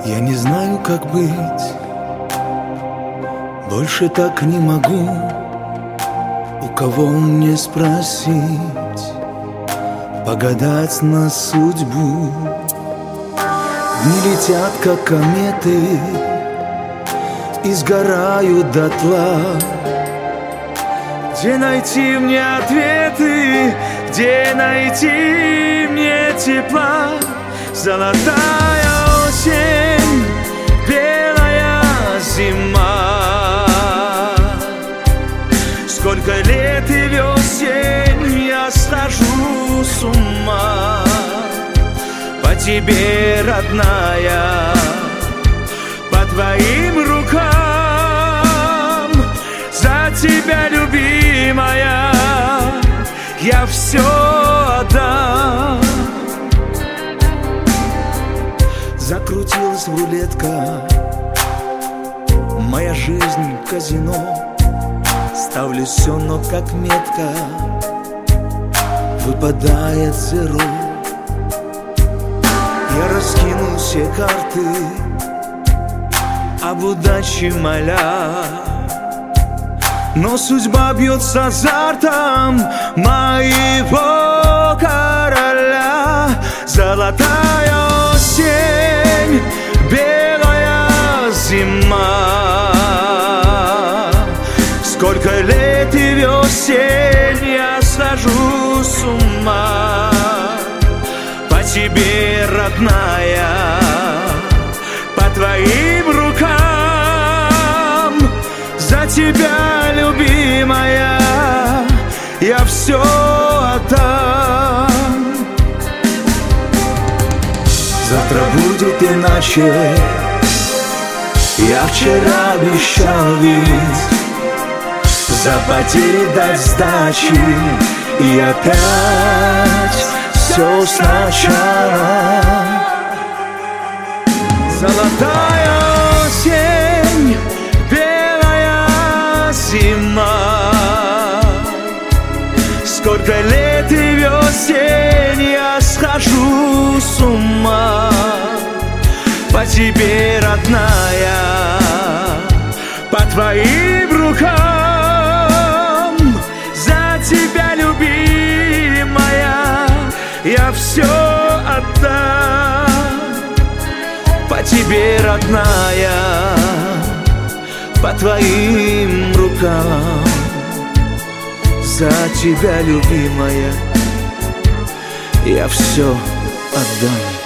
Я не знаю, как быть, больше так не могу. У кого мне спросить, погадать на судьбу? Дни летят, как кометы, и сгорают дотла. Где найти мне ответы, где найти мне тепла? Золотая осень, белая зима. Сколько лет и весен я схожу с ума по тебе, родная, по твоим рукам, за тебя, любимая, я все отдам. Закрутилась рулетка, моя жизнь казино. Ставлю все, но как метка выпадает зеро. Я раскинул все карты, об удаче моля, но судьба бьет с азартом моего короля. Золотая осень, белая зима. Сколько лет и весен я схожу с ума по тебе, родная, по твоим рукам, за тебя, любимая, я все отдам. Завтра будет иначе, я вчера обещал ведь за потери дать сдачи, и опять все сначала. Золотая осень, белая зима. Сколько лет и весен я схожу с ума по тебе, родная, по твоим рукам, тебя, любимая, я все отдам. По тебе, родная, по твоим рукам, за тебя, любимая, я все отдам.